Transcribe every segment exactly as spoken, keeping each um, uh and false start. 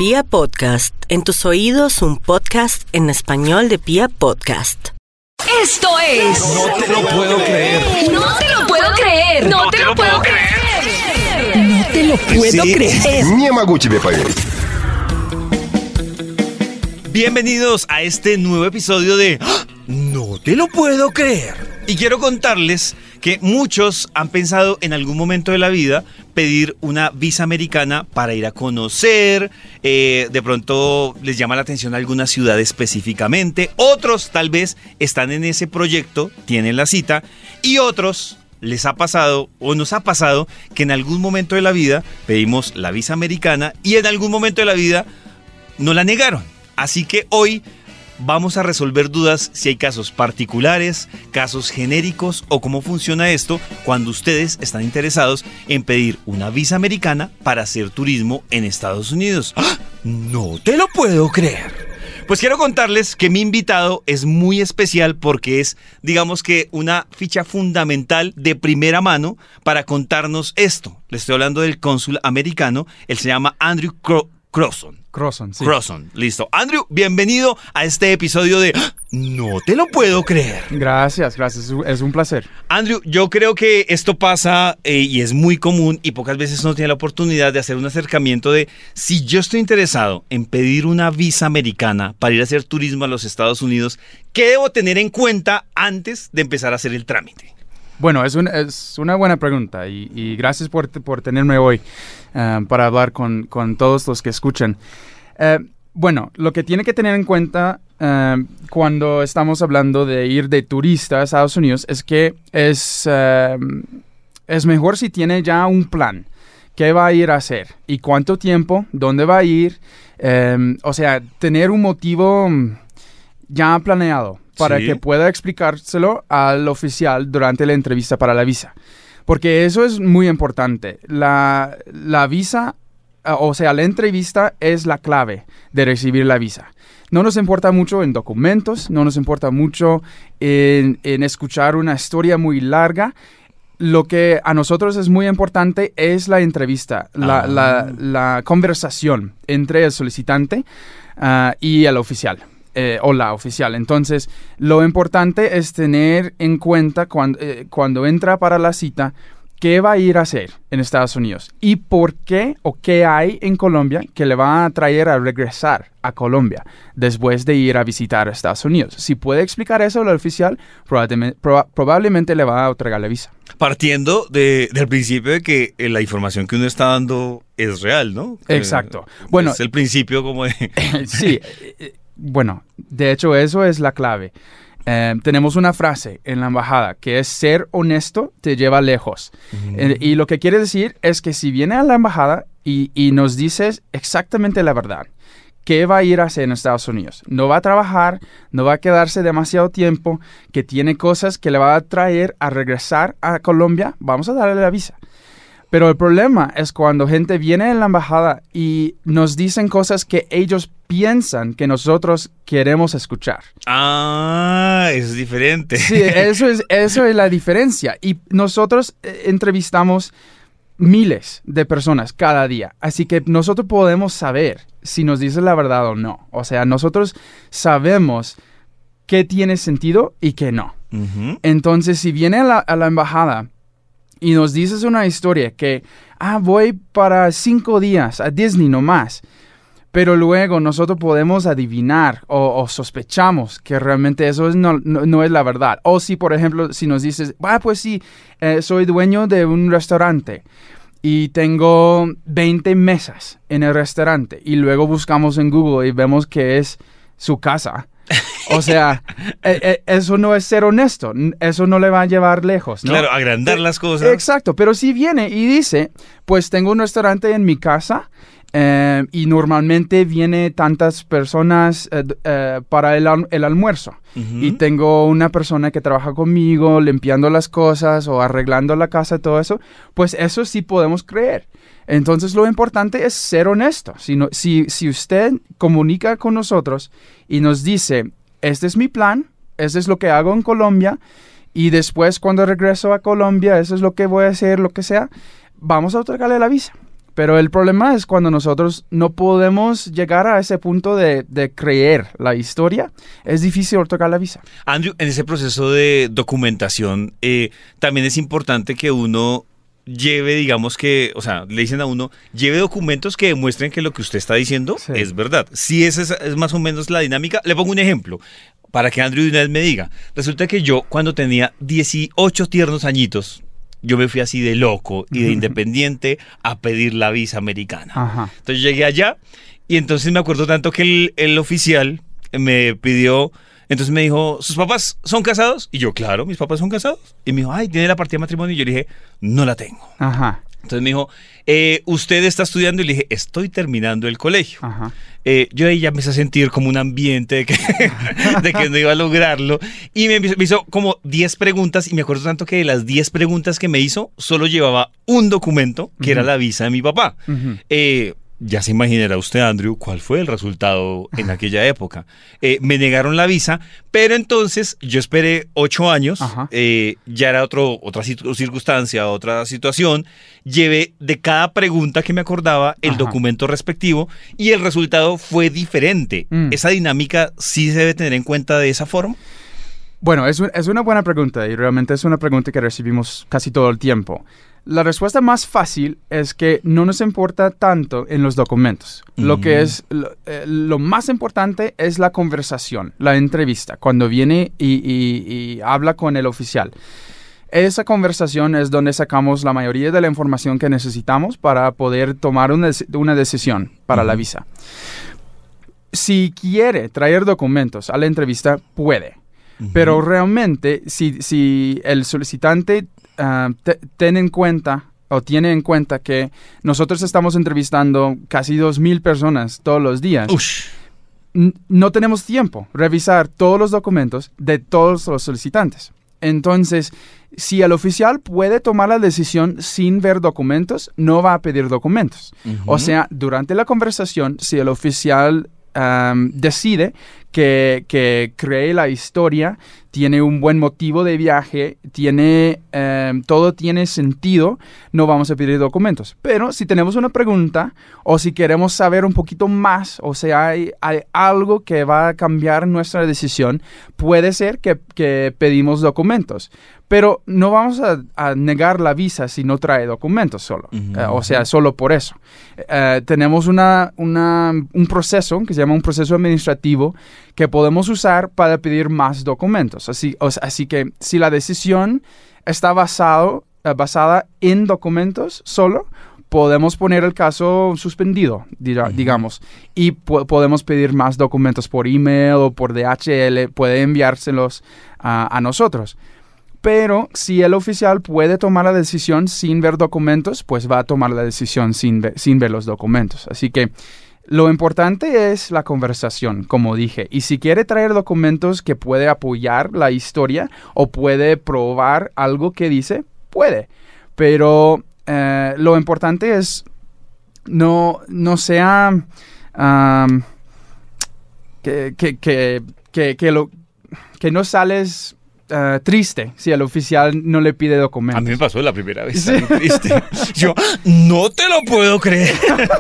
Pia Podcast, en tus oídos un podcast en español de Pia Podcast. Esto es... No te lo puedo creer. No te lo puedo creer. No te lo puedo creer. No te lo puedo Sí. creer. Не могу тебе поверить. Bienvenidos a este nuevo episodio de ¡Ah! No te lo puedo creer. Y quiero contarles que muchos han pensado en algún momento de la vida pedir una visa americana para ir a conocer, eh, de pronto les llama la atención alguna ciudad específicamente, otros tal vez están en ese proyecto, tienen la cita, y otros les ha pasado o nos ha pasado que en algún momento de la vida pedimos la visa americana y en algún momento de la vida nos la negaron. Así que hoy vamos a resolver dudas si hay casos particulares, casos genéricos o cómo funciona esto cuando ustedes están interesados en pedir una visa americana para hacer turismo en Estados Unidos. ¡Ah! No te lo puedo creer. Pues quiero contarles que mi invitado es muy especial porque es, digamos que, una ficha fundamental de primera mano para contarnos esto. Le estoy hablando del cónsul americano, él se llama Andrew Cro- Crosson. Crosson, sí. Crosson, listo. Andrew, bienvenido a este episodio de ¡Ah! No te lo puedo creer. Gracias, gracias. Es un placer. Andrew, yo creo que esto pasa eh, y es muy común y pocas veces uno tiene la oportunidad de hacer un acercamiento de si yo estoy interesado en pedir una visa americana para ir a hacer turismo a los Estados Unidos, ¿qué debo tener en cuenta antes de empezar a hacer el trámite? Bueno, es, un, es una buena pregunta y, y gracias por, por tenerme hoy uh, para hablar con, con todos los que escuchan. Uh, bueno, lo que tiene que tener en cuenta uh, cuando estamos hablando de ir de turista a Estados Unidos es que es, uh, es mejor si tiene ya un plan. ¿Qué va a ir a hacer? ¿Y cuánto tiempo? ¿Dónde va a ir? Um, o sea, tener un motivo ya planeado para Sí. que pueda explicárselo al oficial durante la entrevista para la visa. Porque eso es muy importante. La, la visa, uh, o sea, la entrevista es la clave de recibir la visa. No nos importa mucho en documentos, no nos importa mucho en, en escuchar una historia muy larga. Lo que a nosotros es muy importante es la entrevista, la, Ah. la, la conversación entre el solicitante uh, y el oficial. Eh, o la oficial. Entonces, lo importante es tener en cuenta cuando, eh, cuando entra para la cita qué va a ir a hacer en Estados Unidos y por qué o qué hay en Colombia que le va a traer a regresar a Colombia después de ir a visitar a Estados Unidos. Si puede explicar eso al oficial, probablemente, proba- probablemente le va a otorgar la visa. Partiendo de, del principio de que eh, la información que uno está dando es real, ¿no? Exacto. Eh, Bueno, es el principio como de... sí, eh, bueno, de hecho eso es la clave. Eh, tenemos una frase en la embajada que es ser honesto te lleva lejos. Mm. Eh, y lo que quiere decir es que si viene a la embajada y, y nos dices exactamente la verdad, ¿qué va a ir a hacer en Estados Unidos? No va a trabajar, no va a quedarse demasiado tiempo, que tiene cosas que le va a traer a regresar a Colombia, vamos a darle la visa. Pero el problema es cuando gente viene a la embajada y nos dicen cosas que ellos piensan que nosotros queremos escuchar. Ah, es diferente. Sí, eso es, eso es la diferencia. Y nosotros eh, entrevistamos miles de personas cada día. Así que nosotros podemos saber si nos dicen la verdad o no. O sea, nosotros sabemos qué tiene sentido y qué no. Ujú. Entonces, si viene a la, a la embajada y nos dices una historia que, ah, voy para cinco días a Disney nomás, pero luego nosotros podemos adivinar o, o sospechamos que realmente eso es no, no, no es la verdad. O si, por ejemplo, si nos dices, ah, pues sí, eh, soy dueño de un restaurante y tengo veinte mesas en el restaurante y luego buscamos en Google y vemos que es su casa. O sea, eh, eh, eso no es ser honesto, eso no le va a llevar lejos, ¿no? Claro, agrandar las cosas. Exacto, pero si viene y dice, pues tengo un restaurante en mi casa eh, y normalmente viene tantas personas eh, eh, para el, al- el almuerzo. Ujú. Y tengo una persona que trabaja conmigo limpiando las cosas o arreglando la casa, todo eso, pues eso sí podemos creer. Entonces lo importante es ser honesto. Si, no, si, si usted comunica con nosotros y nos dice, este es mi plan, este es lo que hago en Colombia y después cuando regreso a Colombia, eso es lo que voy a hacer, lo que sea, vamos a otorgarle la visa. Pero el problema es cuando nosotros no podemos llegar a ese punto de, de creer la historia, es difícil otorgar la visa. Andrew, en ese proceso de documentación, eh, también es importante que uno lleve, digamos que, o sea, le dicen a uno, lleve documentos que demuestren que lo que usted está diciendo Sí. es verdad. Si esa es, es más o menos la dinámica, le pongo un ejemplo para que Andrew de una vez me diga. Resulta que yo, cuando tenía dieciocho tiernos añitos, yo me fui así de loco y de independiente a pedir la visa americana. Ajá. Entonces llegué allá y entonces me acuerdo tanto que el, el oficial me pidió, entonces me dijo, ¿sus papás son casados? Y yo, claro, mis papás son casados. Y me dijo, ay, ¿tiene la partida de matrimonio? Y yo le dije, no la tengo. Ajá. Entonces me dijo, eh, ¿usted está estudiando? Y le dije, estoy terminando el colegio. Ajá. Eh, yo ahí ya empecé a sentir como un ambiente de que, de que no iba a lograrlo. Y me hizo, me hizo como diez preguntas. Y me acuerdo tanto que de las diez preguntas que me hizo, solo llevaba un documento, que uh-huh. era la visa de mi papá. Uh-huh. Eh, ya se imaginará usted, Andrew, cuál fue el resultado en aquella época. Eh, me negaron la visa, pero entonces yo esperé ocho años, eh, ya era otro, otra circunstancia, otra situación. Llevé de cada pregunta que me acordaba el Ajá. documento respectivo y el resultado fue diferente. Mm. ¿Esa dinámica sí se debe tener en cuenta de esa forma? Bueno, es, un, es una buena pregunta y realmente es una pregunta que recibimos casi todo el tiempo. La respuesta más fácil es que no nos importa tanto en los documentos. Mm. Lo que es, lo, eh, lo más importante es la conversación, la entrevista, cuando viene y, y, y habla con el oficial. Esa conversación es donde sacamos la mayoría de la información que necesitamos para poder tomar una, una decisión para mm. la visa. Si quiere traer documentos a la entrevista, puede. Mm-hmm. Pero realmente, si, si el solicitante Uh, te, ten en cuenta o tiene en cuenta que nosotros estamos entrevistando casi dos mil personas todos los días. N- no tenemos tiempo revisar todos los documentos de todos los solicitantes. Entonces, si el oficial puede tomar la decisión sin ver documentos, no va a pedir documentos. Uh-huh. O sea, durante la conversación, si el oficial um, decide que, que cree la historia, tiene un buen motivo de viaje, tiene, eh, todo tiene sentido, no vamos a pedir documentos. Pero si tenemos una pregunta o si queremos saber un poquito más, o sea, hay, hay algo que va a cambiar nuestra decisión, puede ser que, que pedimos documentos. Pero no vamos a, a negar la visa si no trae documentos solo. Uh-huh. Uh, o sea, solo por eso. Uh, tenemos una, una, un proceso que se llama un proceso administrativo que podemos usar para pedir más documentos. Así, o, así que si la decisión está basado, uh, basada en documentos solo, podemos poner el caso suspendido, diga, uh-huh. digamos, y po- podemos pedir más documentos por email o por D H L, puede enviárselos uh, a nosotros. Pero si el oficial puede tomar la decisión sin ver documentos, pues va a tomar la decisión sin, ve- sin ver los documentos. Así que lo importante es la conversación, como dije. Y si quiere traer documentos que puede apoyar la historia o puede probar algo que dice, puede. Pero eh, lo importante es no, no sea um, que, que, que, que, que, lo, que no sales... Uh, triste si el oficial no le pide documentos. A mí me pasó la primera vez, ¿sí? Triste. Yo, no te lo puedo creer.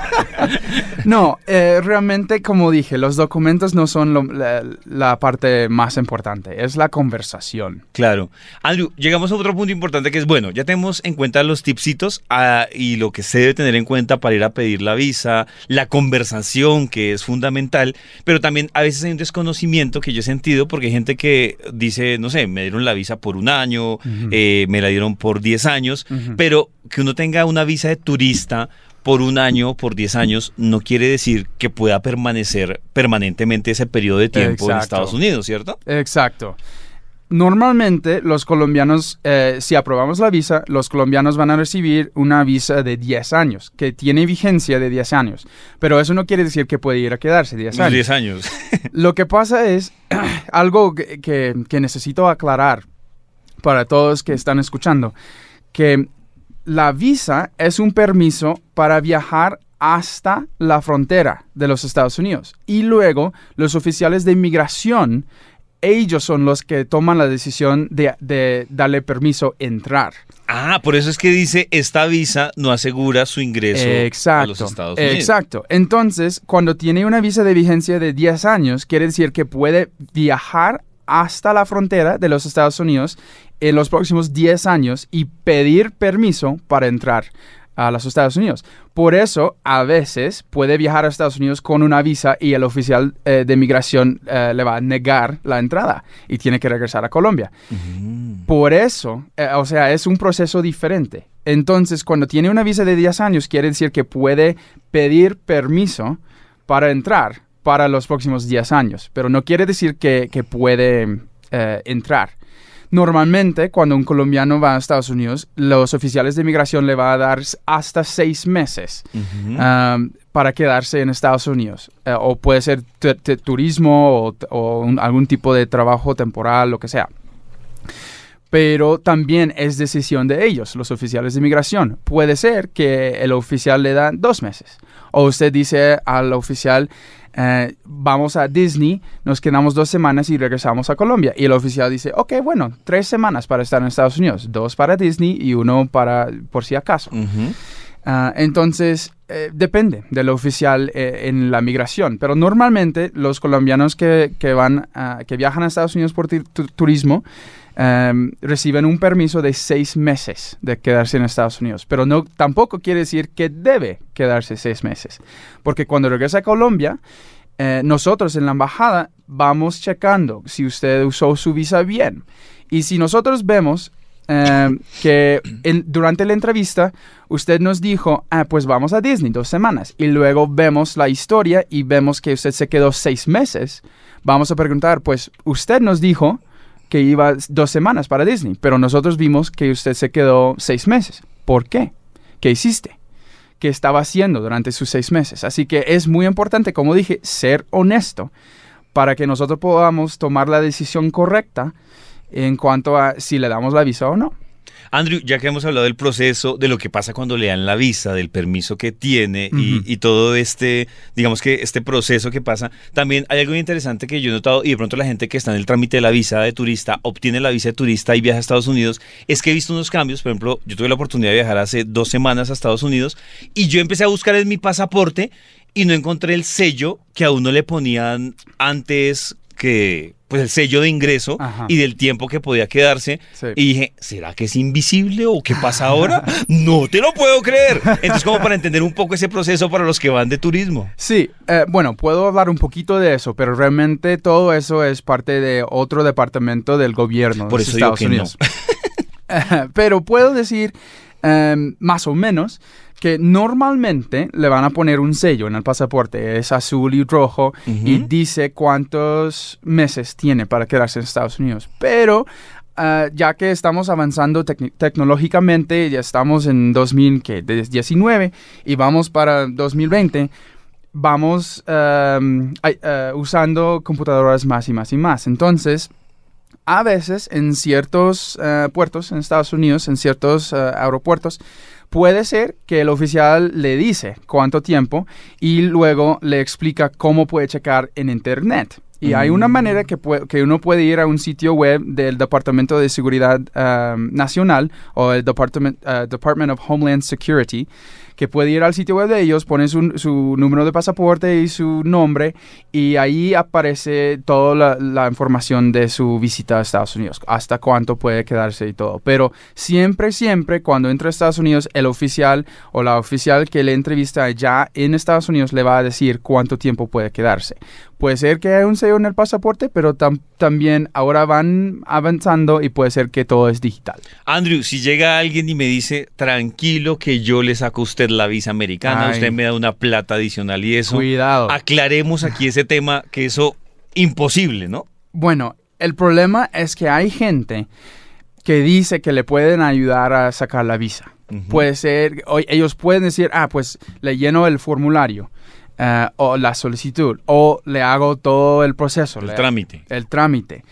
No, eh, realmente, como dije, los documentos no son lo, la, la parte más importante, es la conversación. Claro. Andrew, llegamos a otro punto importante que es, bueno, ya tenemos en cuenta los tipsitos uh, y lo que se debe tener en cuenta para ir a pedir la visa, la conversación que es fundamental, pero también a veces hay un desconocimiento que yo he sentido porque hay gente que dice, no sé, me me dieron la visa por un año, uh-huh. eh, me la dieron por diez años, uh-huh. pero que uno tenga una visa de turista por un año, por diez años, no quiere decir que pueda permanecer permanentemente ese periodo de tiempo Exacto. en Estados Unidos, ¿cierto? Exacto. Normalmente los colombianos, eh, si aprobamos la visa, los colombianos van a recibir una visa de diez años, que tiene vigencia de diez años. Pero eso no quiere decir que puede ir a quedarse diez años. diez años. Lo que pasa es algo que, que, que necesito aclarar para todos que están escuchando, que la visa es un permiso para viajar hasta la frontera de los Estados Unidos. Y luego los oficiales de inmigración ellos son los que toman la decisión de, de darle permiso entrar. Ah, por eso es que dice, esta visa no asegura su ingreso exacto, a los Estados Unidos. Exacto. Entonces, cuando tiene una visa de vigencia de diez años, quiere decir que puede viajar hasta la frontera de los Estados Unidos en los próximos diez años y pedir permiso para entrar a los Estados Unidos. Por eso, a veces, puede viajar a Estados Unidos con una visa y el oficial eh, de migración eh, le va a negar la entrada y tiene que regresar a Colombia. Uh-huh. Por eso, eh, o sea, es un proceso diferente. Entonces, cuando tiene una visa de diez años, quiere decir que puede pedir permiso para entrar para los próximos diez años, pero no quiere decir que, que puede eh, entrar. Normalmente, cuando un colombiano va a Estados Unidos, los oficiales de inmigración le van a dar hasta seis meses uh-huh. um, para quedarse en Estados Unidos. Uh, o puede ser t- t- turismo o, o un, algún tipo de trabajo temporal, lo que sea. Pero también es decisión de ellos, los oficiales de inmigración. Puede ser que el oficial le da dos meses. O usted dice al oficial, eh, vamos a Disney, nos quedamos dos semanas y regresamos a Colombia. Y el oficial dice, ok, bueno, tres semanas para estar en Estados Unidos. Dos para Disney y uno para por si acaso. Uh-huh. Uh, entonces, eh, depende del oficial eh, en la migración. Pero normalmente los colombianos que, que, van, uh, que viajan a Estados Unidos por tu- tu- turismo, Um, reciben un permiso de seis meses de quedarse en Estados Unidos. Pero no, tampoco quiere decir que debe quedarse seis meses. Porque cuando regresa a Colombia, eh, nosotros en la embajada vamos checando si usted usó su visa bien. Y si nosotros vemos eh, que en, durante la entrevista usted nos dijo, ah, pues vamos a Disney dos semanas. Y luego vemos la historia y vemos que usted se quedó seis meses. Vamos a preguntar, pues usted nos dijo que iba dos semanas para Disney, pero nosotros vimos que usted se quedó seis meses. ¿Por qué? ¿Qué hiciste? ¿Qué estaba haciendo durante sus seis meses? Así que es muy importante, como dije, ser honesto para que nosotros podamos tomar la decisión correcta en cuanto a si le damos la visa o no. Andrew, ya que hemos hablado del proceso, de lo que pasa cuando le dan la visa, del permiso que tiene uh-huh. y, y todo este, digamos que este proceso que pasa, también hay algo interesante que yo he notado, y de pronto la gente que está en el trámite de la visa de turista, obtiene la visa de turista y viaja a Estados Unidos, es que he visto unos cambios. Por ejemplo, yo tuve la oportunidad de viajar hace dos semanas a Estados Unidos y yo empecé a buscar en mi pasaporte y no encontré el sello que a uno le ponían antes, que pues el sello de ingreso Ajá. y del tiempo que podía quedarse. Sí. Y dije, ¿será que es invisible o qué pasa ahora? No te lo puedo creer. Entonces, como para entender un poco ese proceso para los que van de turismo. Sí, eh, bueno, puedo hablar un poquito de eso, pero realmente todo eso es parte de otro departamento del gobierno Por de eso Estados digo que Unidos. No. Pero puedo decir, um, más o menos, que normalmente le van a poner un sello en el pasaporte, es azul y rojo, uh-huh. y dice cuántos meses tiene para quedarse en Estados Unidos. Pero uh, ya que estamos avanzando tec- tecnológicamente, ya estamos en dos mil diecinueve y vamos para dos mil veinte, vamos um, uh, usando computadoras más y más y más. Entonces, a veces en ciertos uh, puertos en Estados Unidos, en ciertos uh, aeropuertos, puede ser que el oficial le dice cuánto tiempo y luego le explica cómo puede checar en internet. Y mm. hay una manera que, puede, que uno puede ir a un sitio web del Departamento de Seguridad um, Nacional o el Department, uh, Department of Homeland Security, que puede ir al sitio web de ellos, pone su, su número de pasaporte y su nombre y ahí aparece toda la, la información de su visita a Estados Unidos, hasta cuánto puede quedarse y todo. Pero siempre, siempre cuando entra a Estados Unidos, el oficial o la oficial que le entrevista ya en Estados Unidos le va a decir cuánto tiempo puede quedarse. Puede ser que haya un sello en el pasaporte, pero tam- también ahora van avanzando y puede ser que todo es digital. Andrew, si llega alguien y me dice, tranquilo que yo le saco a usted la visa americana, Ay. usted me da una plata adicional y eso. Cuidado. Aclaremos aquí ese tema, que eso imposible, ¿no? Bueno, el problema es que hay gente que dice que le pueden ayudar a sacar la visa. Uh-huh. Puede ser, o ellos pueden decir, ah, pues le lleno el formulario. Uh, o la solicitud, o le hago todo el proceso. El le, trámite. El trámite.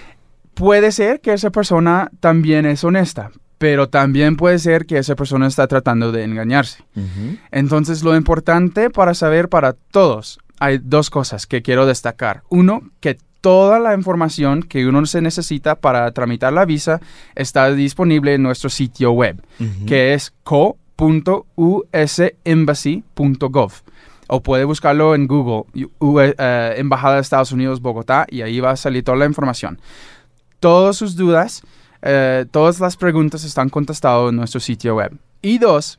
Puede ser que esa persona también es honesta, pero también puede ser que esa persona está tratando de engañarse. Uh-huh. Entonces, lo importante para saber para todos, hay dos cosas que quiero destacar. Uno, que toda la información que uno se necesita para tramitar la visa está disponible en nuestro sitio web, uh-huh. que es co punto u s embassy punto gov. O puede buscarlo en Google, U, uh, Embajada de Estados Unidos, Bogotá, y ahí va a salir toda la información. Todas sus dudas, uh, todas las preguntas están contestadas en nuestro sitio web. Y dos,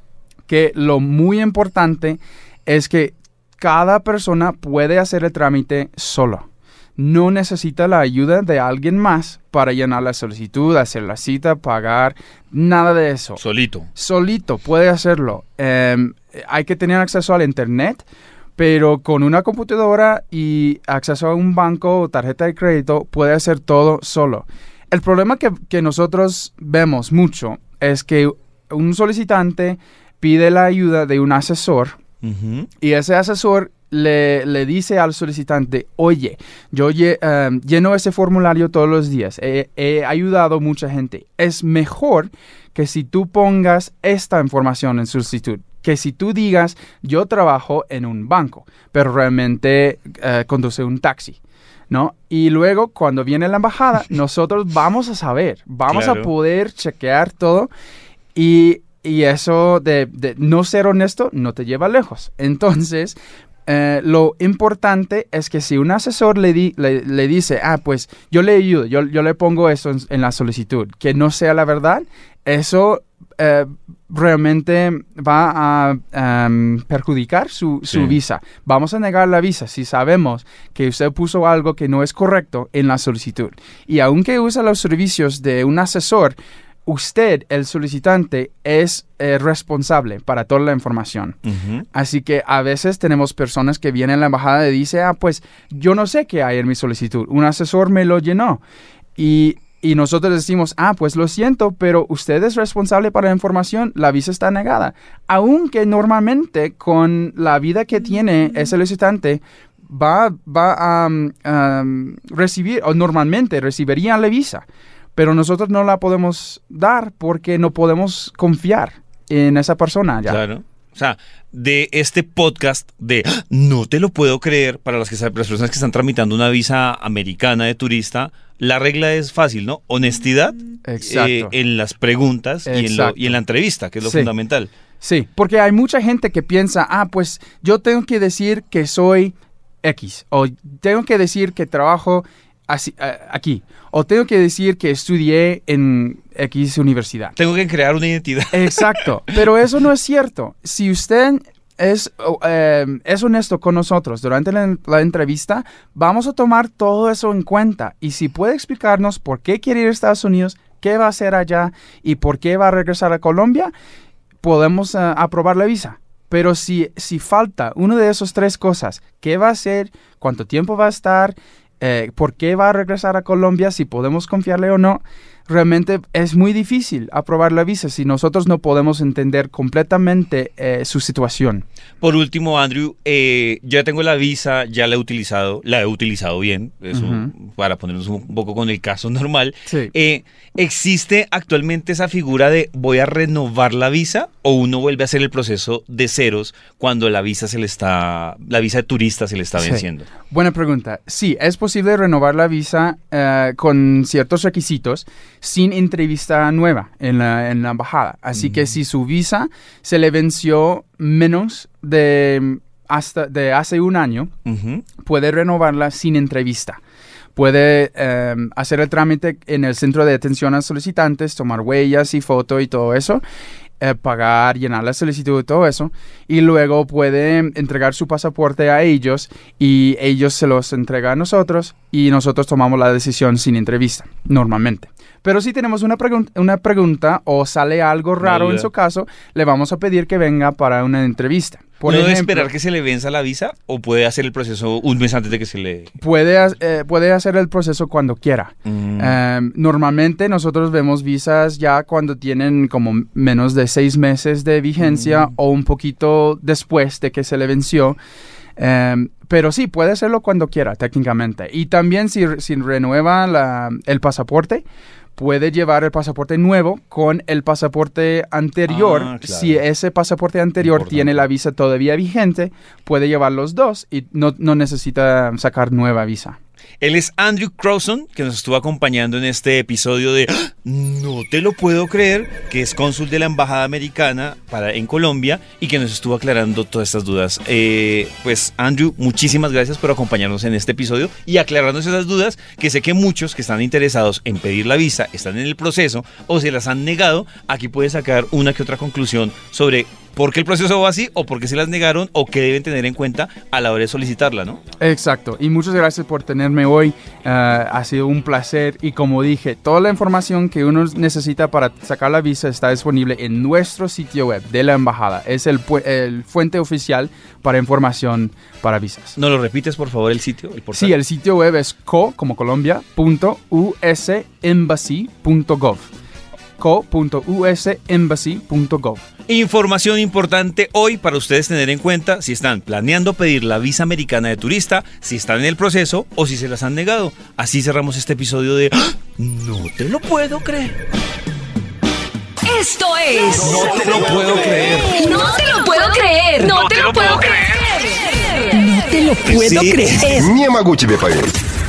que lo muy importante es que cada persona puede hacer el trámite solo. No necesita la ayuda de alguien más para llenar la solicitud, hacer la cita, pagar, nada de eso. Solito. Solito, puede hacerlo. Eh, hay que tener acceso al internet, pero con una computadora y acceso a un banco o tarjeta de crédito puede hacer todo solo. El problema que, que nosotros vemos mucho es que un solicitante pide la ayuda de un asesor, uh-huh. y ese asesor Le, le dice al solicitante, oye, yo lle, um, lleno ese formulario todos los días, he, he ayudado a mucha gente. Es mejor que si tú pongas esta información en solicitud, que si tú digas, yo trabajo en un banco, pero realmente uh, conduce un taxi, ¿no? Y luego, cuando viene la embajada, nosotros vamos a saber, vamos claro. a poder chequear todo y, y eso de, de no ser honesto no te lleva lejos. Entonces, Uh, lo importante es que si un asesor le, di, le, le dice, ah, pues yo le ayudo, yo, yo le pongo eso en, en la solicitud, que no sea la verdad, eso uh, realmente va a um, perjudicar su, su sí. visa. Vamos a negar la visa si sabemos que usted puso algo que no es correcto en la solicitud. Y aunque usa los servicios de un asesor, usted, el solicitante, es eh, responsable para toda la información. Uh-huh. Así que a veces tenemos personas que vienen a la embajada y dicen, ah, pues yo no sé qué hay en mi solicitud. Un asesor me lo llenó. Y, y nosotros decimos, ah, pues lo siento, pero usted es responsable para la información, la visa está negada. Aunque normalmente con la vida que tiene ese solicitante, va, va a um, um, recibir, o normalmente recibiría la visa. Pero nosotros no la podemos dar porque no podemos confiar en esa persona ya. Claro. O sea, de este podcast de no te lo puedo creer, para las, que, las personas que están tramitando una visa americana de turista, la regla es fácil, ¿no? Honestidad eh, en las preguntas y en, lo, y en la entrevista, que es lo sí. fundamental. Sí, porque hay mucha gente que piensa, ah, pues yo tengo que decir que soy X, o tengo que decir que trabajo Así, uh, aquí, o tengo que decir que estudié en X universidad. Tengo que crear una identidad. Exacto, pero eso no es cierto. Si usted es, uh, es honesto con nosotros durante la, la entrevista, vamos a tomar todo eso en cuenta. Y si puede explicarnos por qué quiere ir a Estados Unidos, qué va a hacer allá y por qué va a regresar a Colombia, podemos uh, aprobar la visa. Pero si, si falta una de esas tres cosas, ¿qué va a hacer? ¿Cuánto tiempo va a estar? Eh, ¿Por qué va a regresar a Colombia? Si podemos confiarle o no. Realmente es muy difícil aprobar la visa si nosotros no podemos entender completamente eh, su situación. Por último, Andrew, eh, ya tengo la visa, ya la he utilizado, la he utilizado bien, eso, uh-huh. para ponernos un poco con el caso normal. Sí. Eh, ¿Existe actualmente esa figura de voy a renovar la visa o uno vuelve a hacer el proceso de ceros cuando la visa se le está, la visa de turista se le está venciendo? Sí. Buena pregunta. Sí, es posible renovar la visa uh, con ciertos requisitos sin entrevista nueva en la, en la embajada. Así uh-huh. que si su visa se le venció menos de, hasta, de hace un año, uh-huh. puede renovarla sin entrevista. Puede eh, hacer el trámite en el centro de atención a solicitantes, tomar huellas y foto y todo eso, eh, pagar, llenar la solicitud y todo eso, y luego puede entregar su pasaporte a ellos y ellos se los entregan a nosotros y nosotros tomamos la decisión sin entrevista, normalmente. Pero si tenemos una, pregun- una pregunta o sale algo raro en su caso, le vamos a pedir que venga para una entrevista. Por ¿Uno ejemplo, debe esperar que se le venza la visa o puede hacer el proceso un mes antes de que se le...? Puede, eh, puede hacer el proceso cuando quiera. Mm. Eh, normalmente nosotros vemos visas ya cuando tienen como menos de seis meses de vigencia mm. o un poquito después de que se le venció. Um, pero sí, puede hacerlo cuando quiera, técnicamente. Y también si, si renueva la, el pasaporte, puede llevar el pasaporte nuevo con el pasaporte anterior. Ah, claro. Si ese pasaporte anterior Importante. tiene la visa todavía vigente, puede llevar los dos y no, no necesita sacar nueva visa. Él es Andrew Crowson, que nos estuvo acompañando en este episodio de ¡Ah! No te lo puedo creer, que es cónsul de la Embajada Americana para, en Colombia y que nos estuvo aclarando todas estas dudas. Eh, pues Andrew, muchísimas gracias por acompañarnos en este episodio y aclararnos esas dudas, que sé que muchos que están interesados en pedir la visa están en el proceso o se las han negado. Aquí puedes sacar una que otra conclusión sobre por qué el proceso va así o por qué se las negaron o qué deben tener en cuenta a la hora de solicitarla, ¿no? Exacto. Y muchas gracias por tenerme hoy. Uh, ha sido un placer. Y como dije, toda la información que uno necesita para sacar la visa está disponible en nuestro sitio web de la embajada. Es el, pu- el fuente oficial para información para visas. ¿No lo repites, por favor, el sitio? El portal? Sí, el sitio web es co, como Colombia, punto usembassy punto gov. co punto usembassy punto gov. Información importante hoy para ustedes tener en cuenta si están planeando pedir la visa americana de turista, si están en el proceso o si se las han negado. Así cerramos este episodio de ¡Ah! No te lo puedo creer. Esto es... No te lo puedo creer. No te lo puedo creer. No te lo puedo creer. No te lo puedo creer. Не могу тебе поверить.